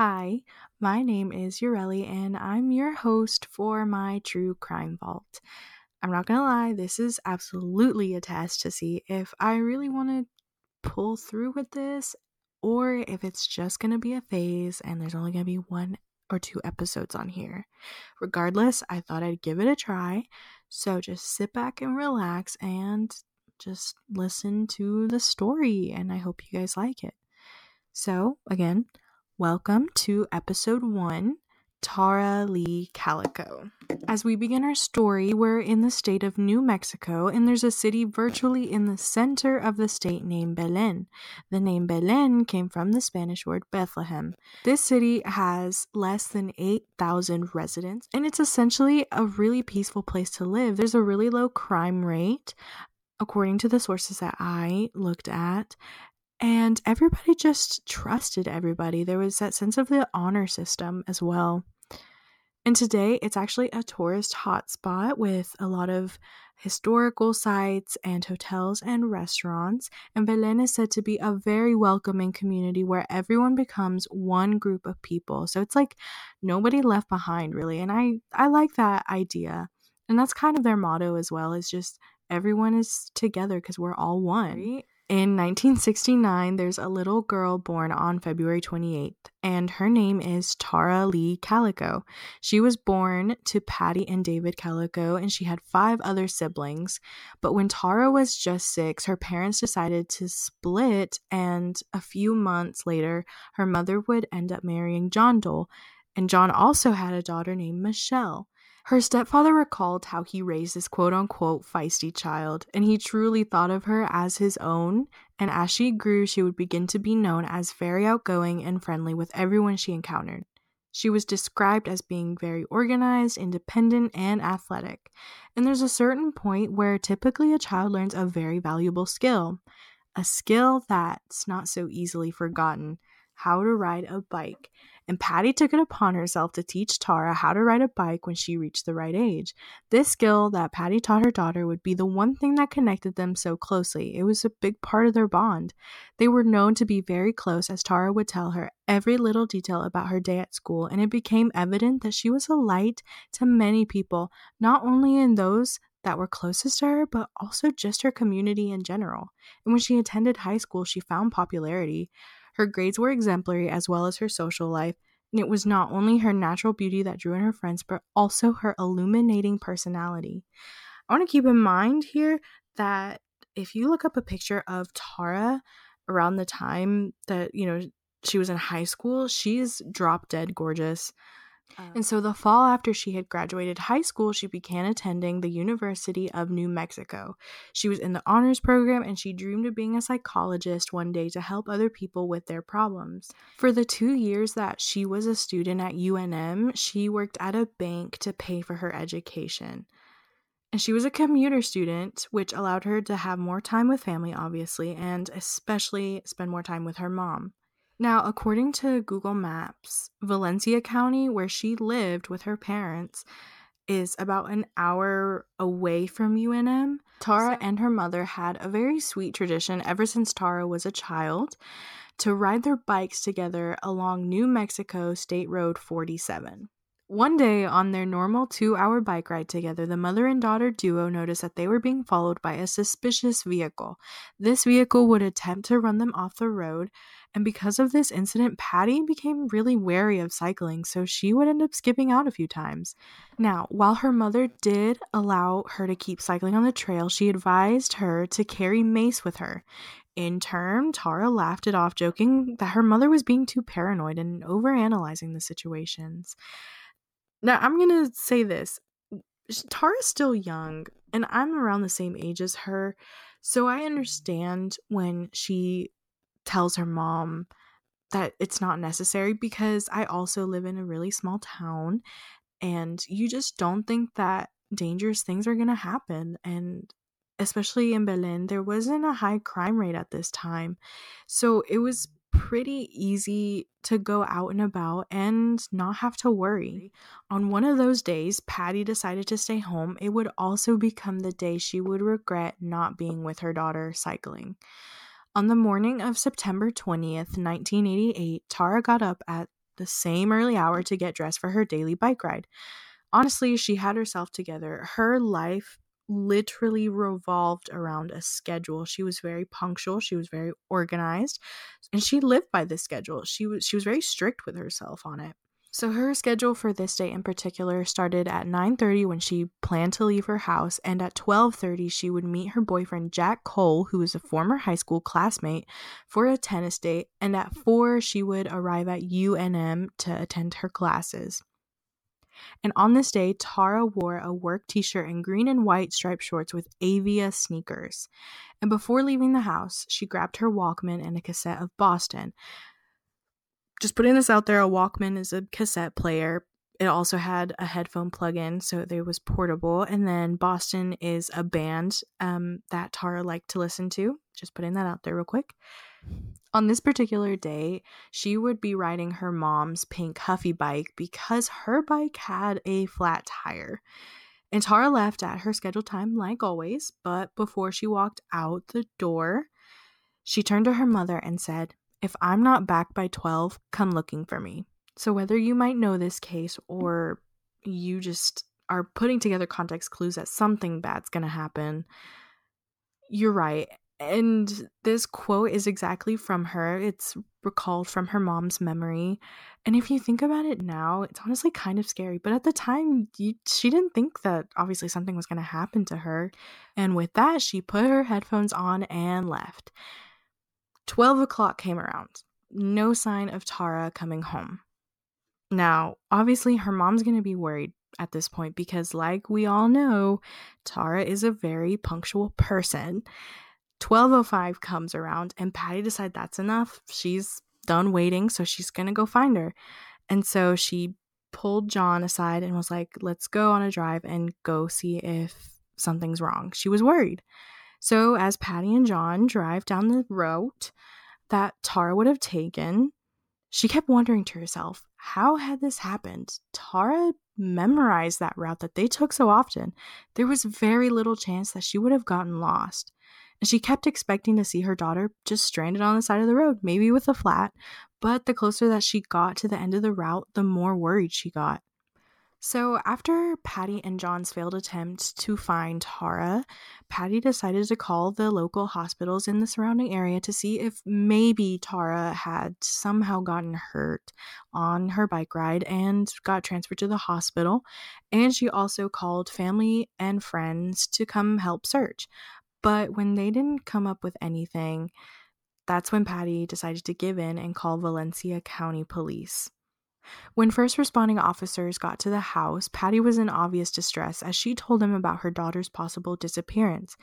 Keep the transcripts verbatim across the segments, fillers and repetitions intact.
Hi, my name is Ureli and I'm your host for my True Crime Vault. I'm not gonna lie, this is absolutely a test to see if I really want to pull through with this or if it's just gonna be a phase and there's only gonna be one or two episodes on here. Regardless, I thought I'd give it a try, so just sit back and relax and just listen to the story, and I hope you guys like it. So, again, welcome to episode one, Tara Lee Calico. As we begin our story, we're in the state of New Mexico, and there's a city virtually in the center of the state named Belen. The name Belen came from the Spanish word Bethlehem. This city has less than eight thousand residents, and it's essentially a really peaceful place to live. There's a really low crime rate, according to the sources that I looked at. And everybody just trusted everybody. There was that sense of the honor system as well. And today, it's actually a tourist hotspot with a lot of historical sites and hotels and restaurants. And Belen is said to be a very welcoming community where everyone becomes one group of people. So it's like nobody left behind, really. And I, I like that idea. And that's kind of their motto as well, is just everyone is together because we're all one. In nineteen sixty-nine, there's a little girl born on February twenty-eighth, and her name is Tara Lee Calico. She was born to Patty and David Calico, and she had five other siblings. But when Tara was just six, her parents decided to split, and a few months later, her mother would end up marrying John Dole, and John also had a daughter named Michelle. Her stepfather recalled how he raised this quote-unquote feisty child, and he truly thought of her as his own, and as she grew, she would begin to be known as very outgoing and friendly with everyone she encountered. She was described as being very organized, independent, and athletic, and there's a certain point where typically a child learns a very valuable skill, a skill that's not so easily forgotten: how to ride a bike. And Patty took it upon herself to teach Tara how to ride a bike when she reached the right age. This skill that Patty taught her daughter would be the one thing that connected them so closely. It was a big part of their bond. They were known to be very close, as Tara would tell her every little detail about her day at school, and it became evident that she was a light to many people, not only in those that were closest to her, but also just her community in general. And when she attended high school, she found popularity. Her grades were exemplary, as well as her social life, and it was not only her natural beauty that drew in her friends, but also her illuminating personality. I want to keep in mind here that if you look up a picture of Tara around the time that, you know, she was in high school, she's drop dead gorgeous. And so the fall after she had graduated high school, she began attending the University of New Mexico. She was in the honors program, and she dreamed of being a psychologist one day to help other people with their problems. For the two years that she was a student at U N M, she worked at a bank to pay for her education. And she was a commuter student, which allowed her to have more time with family, obviously, and especially spend more time with her mom. Now, according to Google Maps, Valencia County, where she lived with her parents, is about an hour away from U N M. Tara and her mother had a very sweet tradition ever since Tara was a child to ride their bikes together along New Mexico State Road forty-seven. One day, on their normal two-hour bike ride together, the mother and daughter duo noticed that they were being followed by a suspicious vehicle. This vehicle would attempt to run them off the road, and because of this incident, Patty became really wary of cycling, so she would end up skipping out a few times. Now, while her mother did allow her to keep cycling on the trail, she advised her to carry mace with her. In turn, Tara laughed it off, joking that her mother was being too paranoid and overanalyzing the situations. Now, I'm going to say this. Tara's still young, and I'm around the same age as her, so I understand when she tells her mom that it's not necessary, because I also live in a really small town, and you just don't think that dangerous things are going to happen. And especially in Belen, there wasn't a high crime rate at this time, so it was pretty easy to go out and about and not have to worry. On one of those days, Patty decided to stay home. It would also become the day she would regret not being with her daughter cycling. On the morning of September twentieth, nineteen eighty-eight, Tara got up at the same early hour to get dressed for her daily bike ride. Honestly, she had herself together. Her life literally revolved around a schedule. She was very punctual, she was very organized, and she lived by this schedule. She was she was very strict with herself on it. So her schedule for this day in particular started at nine thirty when she planned to leave her house, and at twelve thirty she would meet her boyfriend Jack Cole, who was a former high school classmate, for a tennis date, and at four she would arrive at U N M to attend her classes. And on this day, Tara wore a work t-shirt and green and white striped shorts with Avia sneakers. And before leaving the house, she grabbed her Walkman and a cassette of Boston. Just putting this out there, a Walkman is a cassette player. It also had a headphone plug-in, so it was portable. And then Boston is a band um, that Tara liked to listen to. Just putting that out there real quick. On this particular day, she would be riding her mom's pink Huffy bike because her bike had a flat tire. And Tara left at her scheduled time, like always, but before she walked out the door, she turned to her mother and said, "If I'm not back by twelve, come looking for me." So whether you might know this case or you just are putting together context clues that something bad's going to happen, you're right. And this quote is exactly from her. It's recalled from her mom's memory. And if you think about it now, it's honestly kind of scary. But at the time, you, she didn't think that obviously something was going to happen to her. And with that, she put her headphones on and left. twelve o'clock came around. No sign of Tara coming home. Now, obviously, her mom's going to be worried at this point because, like we all know, Tara is a very punctual person. twelve oh five comes around and Patty decides that's enough. She's done waiting, so she's going to go find her. And so she pulled John aside and was like, let's go on a drive and go see if something's wrong. She was worried. So as Patty and John drive down the route that Tara would have taken, she kept wondering to herself, how had this happened? Tara memorized that route that they took so often. There was very little chance that she would have gotten lost. And she kept expecting to see her daughter just stranded on the side of the road, maybe with a flat. But the closer that she got to the end of the route, the more worried she got. So after Patty and John's failed attempt to find Tara, Patty decided to call the local hospitals in the surrounding area to see if maybe Tara had somehow gotten hurt on her bike ride and got transferred to the hospital. And she also called family and friends to come help search. But when they didn't come up with anything, that's when Patty decided to give in and call Valencia County Police. When first responding officers got to the house, Patty was in obvious distress as she told them about her daughter's possible disappearance.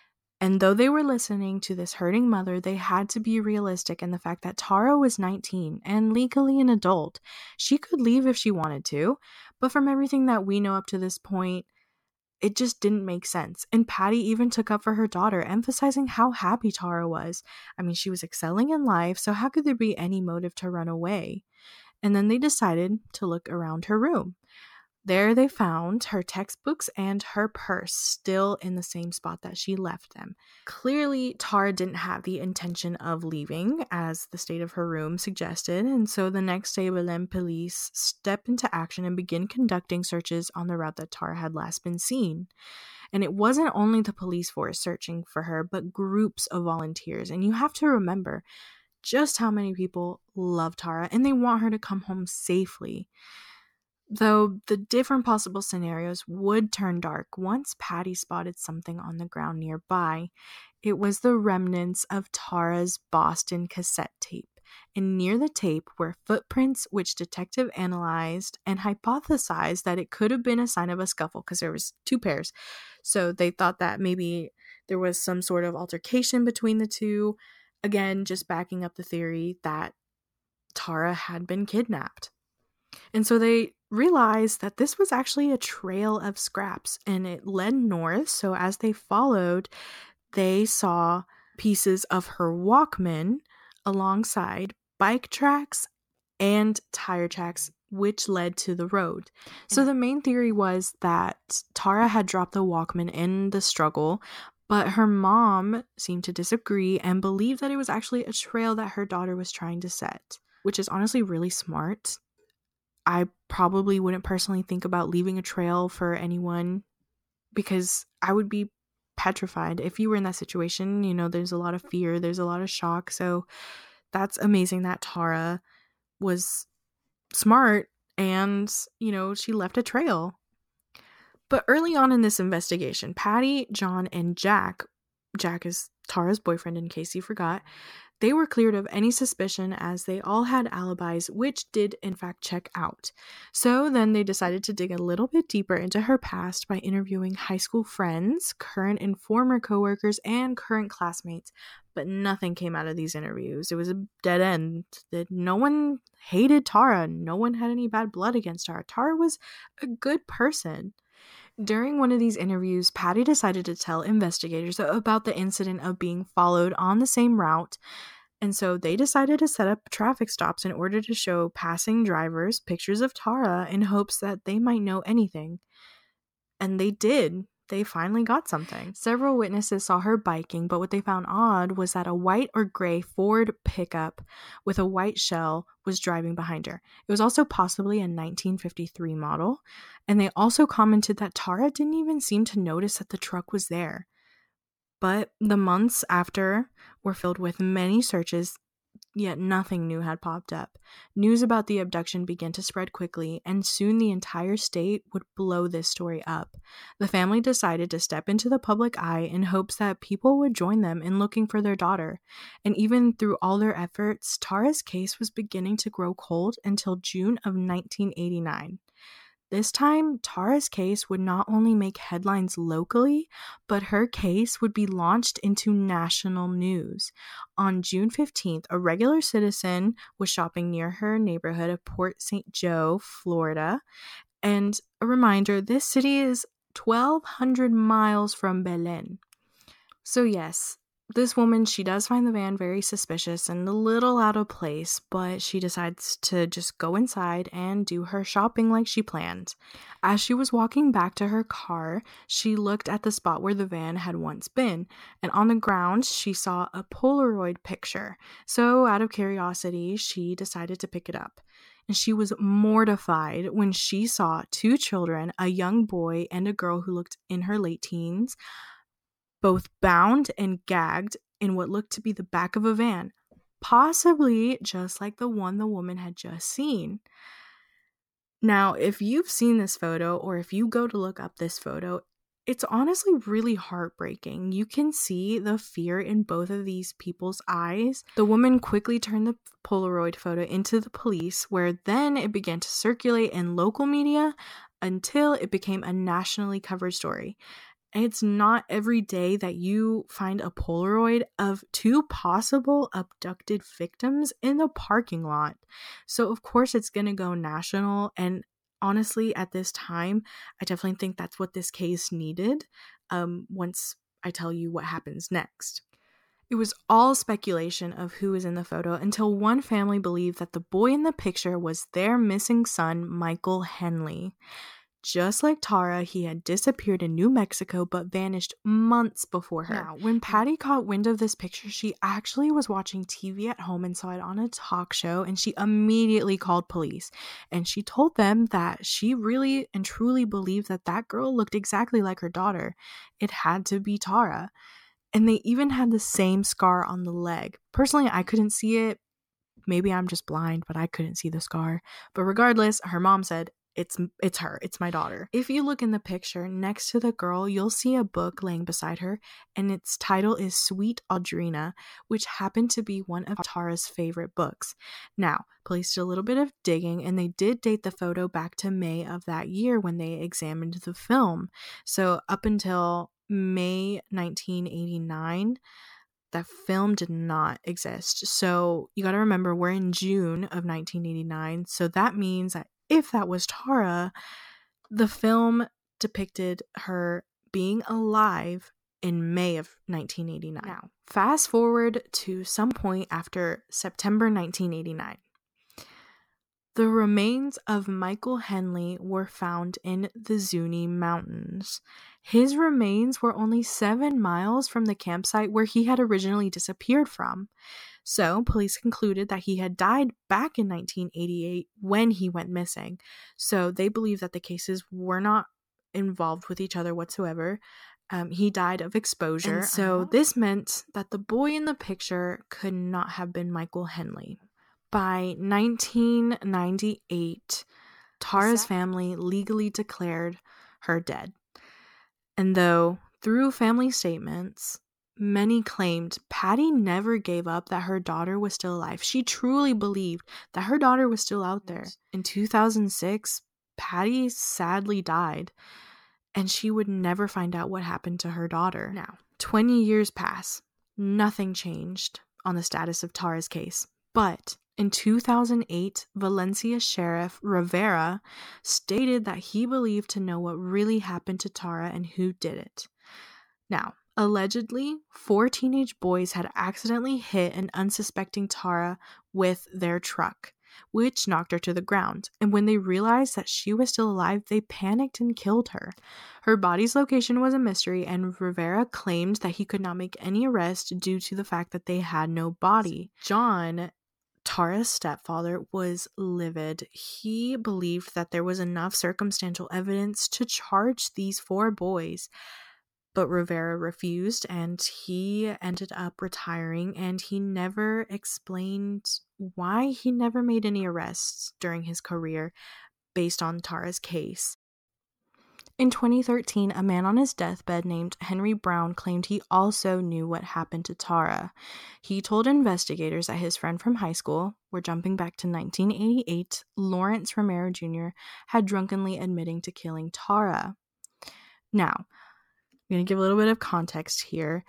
And though they were listening to this hurting mother, they had to be realistic in the fact that Tara was nineteen and legally an adult. She could leave if she wanted to, but from everything that we know up to this point, it just didn't make sense. And Patty even took up for her daughter, emphasizing how happy Tara was. I mean, she was excelling in life, so how could there be any motive to run away? And then they decided to look around her room. There they found her textbooks and her purse still in the same spot that she left them. Clearly, Tara didn't have the intention of leaving, as the state of her room suggested, and so the next day, Belen police stepped into action and began conducting searches on the route that Tara had last been seen. And it wasn't only the police force searching for her, but groups of volunteers. And you have to remember just how many people love Tara and they want her to come home safely. Though the different possible scenarios would turn dark once Patty spotted something on the ground nearby. It was the remnants of Tara's Boston cassette tape. And near the tape were footprints which detective analyzed and hypothesized that it could have been a sign of a scuffle because there was two pairs. So they thought that maybe there was some sort of altercation between the two. Again, just backing up the theory that Tara had been kidnapped. And so they realized that this was actually a trail of scraps and it led north. So as they followed, they saw pieces of her Walkman alongside bike tracks and tire tracks, which led to the road. So the main theory was that Tara had dropped the Walkman in the struggle, but her mom seemed to disagree and believed that it was actually a trail that her daughter was trying to set, which is honestly really smart. I probably wouldn't personally think about leaving a trail for anyone because I would be petrified. If you were in that situation, you know, there's a lot of fear, there's a lot of shock. So that's amazing that Tara was smart and, you know, she left a trail. But early on in this investigation, Patty, John, and Jack, Jack is Tara's boyfriend in case you forgot, they were cleared of any suspicion as they all had alibis, which did in fact check out. So then they decided to dig a little bit deeper into her past by interviewing high school friends, current and former coworkers, and current classmates. But nothing came out of these interviews. It was a dead end. That no one hated Tara. No one had any bad blood against her. Tara was a good person. During one of these interviews, Patty decided to tell investigators about the incident of being followed on the same route, and so they decided to set up traffic stops in order to show passing drivers pictures of Tara in hopes that they might know anything. And they did. They finally got something. Several witnesses saw her biking, but what they found odd was that a white or gray Ford pickup with a white shell was driving behind her. It was also possibly a nineteen fifty-three model, and they also commented that Tara didn't even seem to notice that the truck was there. But the months after were filled with many searches, yet nothing new had popped up. News about the abduction began to spread quickly, and soon the entire state would blow this story up. The family decided to step into the public eye in hopes that people would join them in looking for their daughter. And even through all their efforts, Tara's case was beginning to grow cold until June of nineteen eighty-nine. This time, Tara's case would not only make headlines locally, but her case would be launched into national news. On June fifteenth, a regular citizen was shopping near her neighborhood of Port Saint Joe, Florida. And a reminder, this city is twelve hundred miles from Belen. So yes, this woman, she does find the van very suspicious and a little out of place, but she decides to just go inside and do her shopping like she planned. As she was walking back to her car, she looked at the spot where the van had once been, and on the ground, she saw a Polaroid picture. So out of curiosity, she decided to pick it up. And she was mortified when she saw two children, a young boy and a girl who looked in her late teens, both bound and gagged in what looked to be the back of a van, possibly just like the one the woman had just seen. Now, if you've seen this photo, or if you go to look up this photo, it's honestly really heartbreaking. You can see the fear in both of these people's eyes. The woman quickly turned the Polaroid photo into the police, where then it began to circulate in local media until it became a nationally covered story. It's not every day that you find a Polaroid of two possible abducted victims in the parking lot. So of course it's going to go national, and honestly at this time I definitely think that's what this case needed, um, once I tell you what happens next. It was all speculation of who was in the photo until one family believed that the boy in the picture was their missing son, Michael Henley. Just like Tara, he had disappeared in New Mexico but vanished months before her. Now, when Patty caught wind of this picture, she actually was watching T V at home and saw it on a talk show, and she immediately called police. And she told them that she really and truly believed that that girl looked exactly like her daughter. It had to be Tara. And they even had the same scar on the leg. Personally, I couldn't see it. Maybe I'm just blind, but I couldn't see the scar. But regardless, her mom said, It's it's her. It's my daughter. If you look in the picture, next to the girl, you'll see a book laying beside her, and its title is Sweet Audrina, which happened to be one of Tara's favorite books. Now, police did a little bit of digging, and they did date the photo back to May of that year when they examined the film. So up until May nineteen eighty-nine, that film did not exist. So you got to remember, we're in June of nineteen eighty-nine, so that means that if that was Tara, the film depicted her being alive in May of nineteen eighty-nine. Now, fast forward to some point after September nineteen eighty-nine. The remains of Michael Henley were found in the Zuni Mountains. His remains were only seven miles from the campsite where he had originally disappeared from. So police concluded that he had died back in nineteen eighty-eight when he went missing. So they believe that the cases were not involved with each other whatsoever. Um, he died of exposure. And so this meant that the boy in the picture could not have been Michael Henley. By nineteen ninety-eight, Tara's family legally declared her dead. And though through family statements, many claimed Patty never gave up that her daughter was still alive. She truly believed that her daughter was still out there. In two thousand six, Patty sadly died, and she would never find out what happened to her daughter. Now, twenty years pass. Nothing changed on the status of Tara's case. But in two thousand eight, Valencia Sheriff Rivera stated that he believed to know what really happened to Tara and who did it. Now, allegedly, four teenage boys had accidentally hit an unsuspecting Tara with their truck, which knocked her to the ground. And when they realized that she was still alive, they panicked and killed her. Her body's location was a mystery, and Rivera claimed that he could not make any arrest due to the fact that they had no body. John, Tara's stepfather, was livid. He believed that there was enough circumstantial evidence to charge these four boys. But Rivera refused, and he ended up retiring, and he never explained why he never made any arrests during his career based on Tara's case. In twenty thirteen, a man on his deathbed named Henry Brown claimed he also knew what happened to Tara. He told investigators that his friend from high school, we're jumping back to nineteen eighty-eight, Lawrence Romero Junior, had drunkenly admitting to killing Tara. Now, I'm going to give a little bit of context here.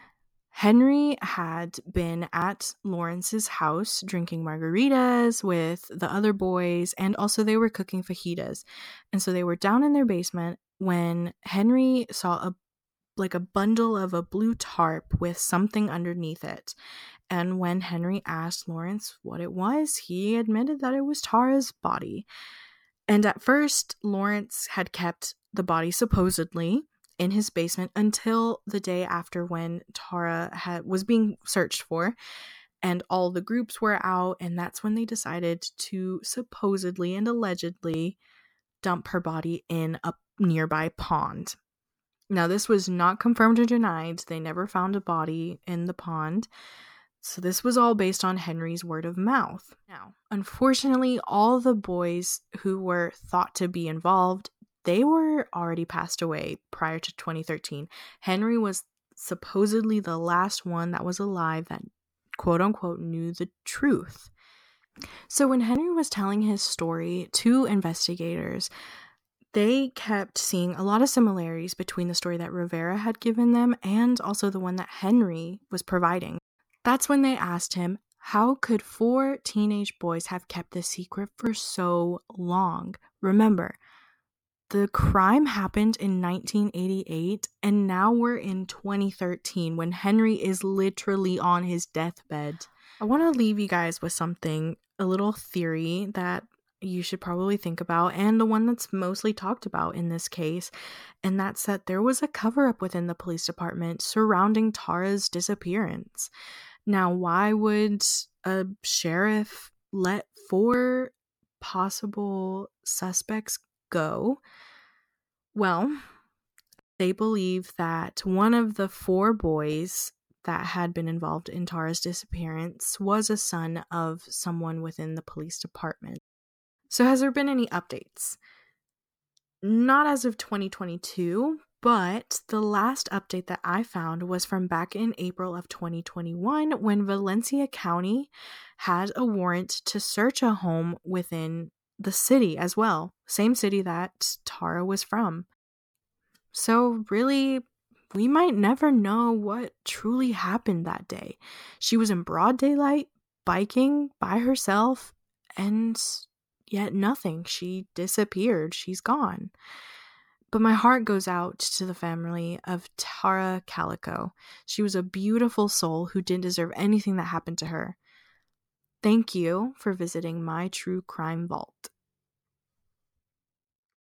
Henry had been at Lawrence's house drinking margaritas with the other boys, and also they were cooking fajitas. And so they were down in their basement when Henry saw a like a bundle of a blue tarp with something underneath it. And when Henry asked Lawrence what it was, he admitted that it was Tara's body. And at first, Lawrence had kept the body supposedly in his basement until the day after, when Tara had was being searched for and all the groups were out, and that's when they decided to supposedly and allegedly dump her body in a nearby pond. Now, this was not confirmed or denied. They never found a body in the pond. So this was all based on Henry's word of mouth. Now, unfortunately, all the boys who were thought to be involved, they were already passed away prior to twenty thirteen. Henry was supposedly the last one that was alive that, quote unquote, knew the truth. So when Henry was telling his story to investigators, they kept seeing a lot of similarities between the story that Rivera had given them and also the one that Henry was providing. That's when they asked him, how could four teenage boys have kept this secret for so long? Remember, the crime happened in nineteen eighty-eight, and now we're in twenty thirteen when Henry is literally on his deathbed. I want to leave you guys with something, a little theory that you should probably think about, and the one that's mostly talked about in this case, and that's that there was a cover-up within the police department surrounding Tara's disappearance. Now, why would a sheriff let four possible suspects go? Well, they believe that one of the four boys that had been involved in Tara's disappearance was a son of someone within the police department. So has there been any updates? Not as of twenty twenty-two, but the last update that I found was from back in April of twenty twenty-one, when Valencia County had a warrant to search a home within the city as well. Same city that Tara was from. So really, we might never know what truly happened that day. She was in broad daylight, biking by herself, and yet nothing. She disappeared. She's gone. But my heart goes out to the family of Tara Calico. She was a beautiful soul who didn't deserve anything that happened to her. Thank you for visiting my True Crime Vault.